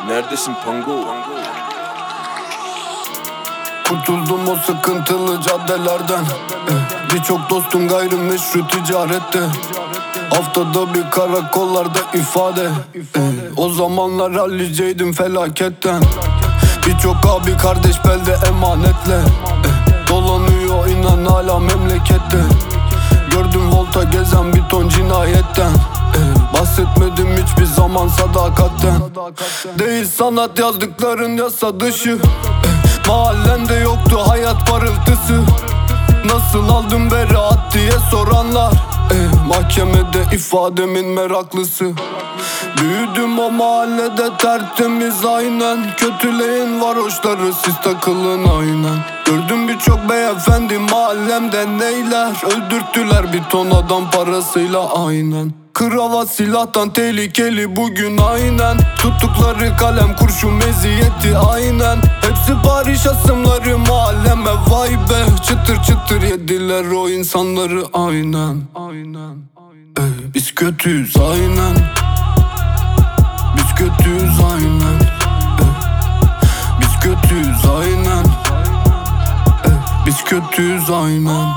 Neredesin Pango? Kurtuldum o sıkıntılı caddelerden. Birçok dostum gayrimeşru ticarette. Haftada bir karakollarda ifade. O zamanlar halliceydim felaketten. Birçok abi kardeş belde emanetle. Dolanıyor inan hala memlekette. Gördüm volta gezen bir ton cinayetten. Bahsetmedim hiçbir zaman sadakatten. Değil sanat yazdıkların yasa dışı. Mahallende yoktu hayat parıltısı. Nasıl aldım beraat diye soranlar. Mahkemede ifademin meraklısı. Büyüdüm o mahallede tertemiz aynen. Kötüleyin varoşları siz takılın aynen. Gördüm birçok beyefendi mahallemde neyler. Öldürttüler bir ton adam parasıyla aynen. Kravat silahtan tehlikeli bugün aynen. Tuttukları kalem kurşun meziyeti aynen. Hepsi Paris asımları mahalleme vay be. Çıtır çıtır yediler o insanları aynen. Biz kötüyüz aynen. Biz kötüyüz aynen. Biz kötüyüz aynen. Biz kötüyüz aynen.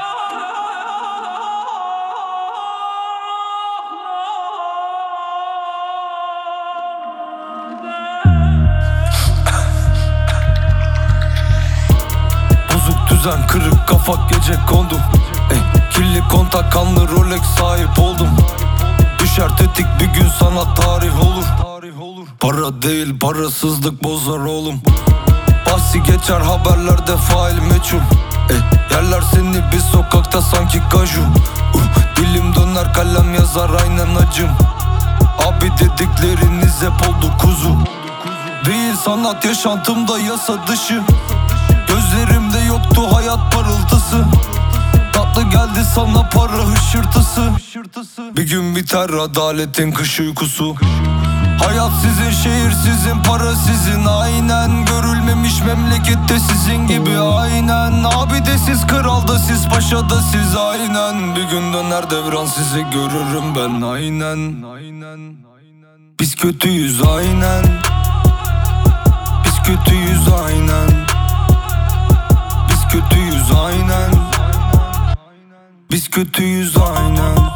Bozuk düzen, kırık kafa, gece kondum. Kirli kontak, kanlı Rolex sahip oldum. Düşer tetik, bir gün sana tarih olur. Para değil parasızlık bozar oğlum. Bahsi geçer haberlerde fail meçhul. Yerler seni bir sokakta sanki kaju. Dilim döner kalem yazar aynen acım. Abi dedikleriniz hep oldu kuzu. Değil sanat yaşantımda yasa dışı. Gözlerimde yoktu hayat parıltısı. Tatlı geldi sana para hışırtısı. Bir gün biter adaletin kış uykusu. Hayat sizin, şehir sizin, para sizin aynen. Görülmemiş memlekette sizin gibi aynen. Abi de siz, kral da siz, paşa da siz aynen. Bir gün döner devran sizi görürüm ben aynen. Biz kötüyüz aynen. Biz kötüyüz aynen. Biz kötüyüz aynen. Biz kötüyüz aynen.